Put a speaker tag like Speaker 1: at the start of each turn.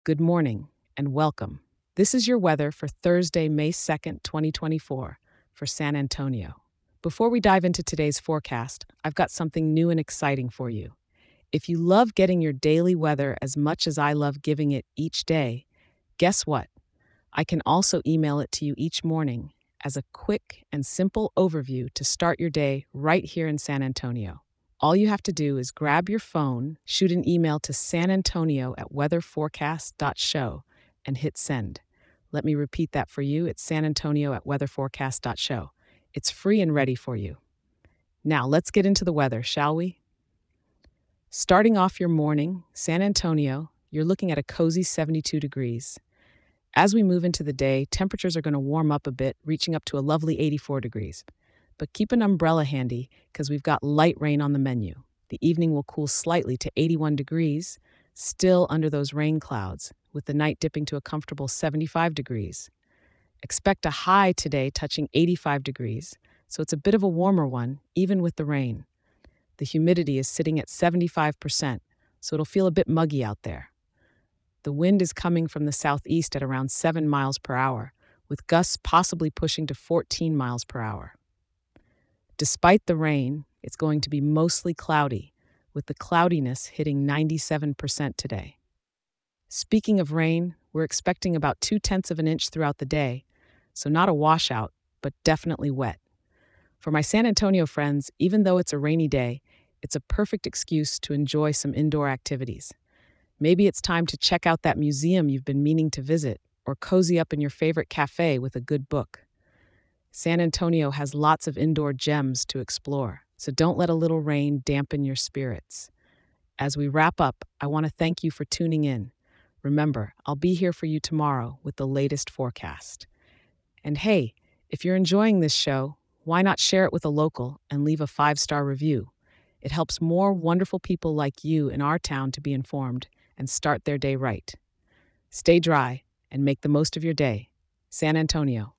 Speaker 1: Good morning and welcome. This is your weather for Thursday, May 2nd, 2024, for San Antonio. Before we dive into today's forecast, I've got something new and exciting for you. If you love getting your daily weather as much as I love giving it each day, guess what? I can also email it to you each morning as a quick and simple overview to start your day right here in San Antonio. All you have to do is grab your phone, shoot an email to sanantonio@weatherforecast.show, and hit send. Let me repeat that for you. It's sanantonio@weatherforecast.show. It's free and ready for you. Now, let's get into the weather, shall we? Starting off your morning, San Antonio, you're looking at a cozy 72 degrees. As we move into the day, temperatures are going to warm up a bit, reaching up to a lovely 84 degrees. But keep an umbrella handy because we've got light rain on the menu. The evening will cool slightly to 81 degrees, still under those rain clouds, with the night dipping to a comfortable 75 degrees. Expect a high today touching 85 degrees, so it's a bit of a warmer one, even with the rain. The humidity is sitting at 75%, so it'll feel a bit muggy out there. The wind is coming from the southeast at around 7 miles per hour, with gusts possibly pushing to 14 miles per hour. Despite the rain, it's going to be mostly cloudy, with the cloudiness hitting 97% today. Speaking of rain, we're expecting about 2/10 of an inch throughout the day, so not a washout, but definitely wet. For my San Antonio friends, even though it's a rainy day, it's a perfect excuse to enjoy some indoor activities. Maybe it's time to check out that museum you've been meaning to visit, or cozy up in your favorite cafe with a good book. San Antonio has lots of indoor gems to explore, so don't let a little rain dampen your spirits. As we wrap up, I want to thank you for tuning in. Remember, I'll be here for you tomorrow with the latest forecast. And hey, if you're enjoying this show, why not share it with a local and leave a 5-star review? It helps more wonderful people like you in our town to be informed and start their day right. Stay dry and make the most of your day. San Antonio.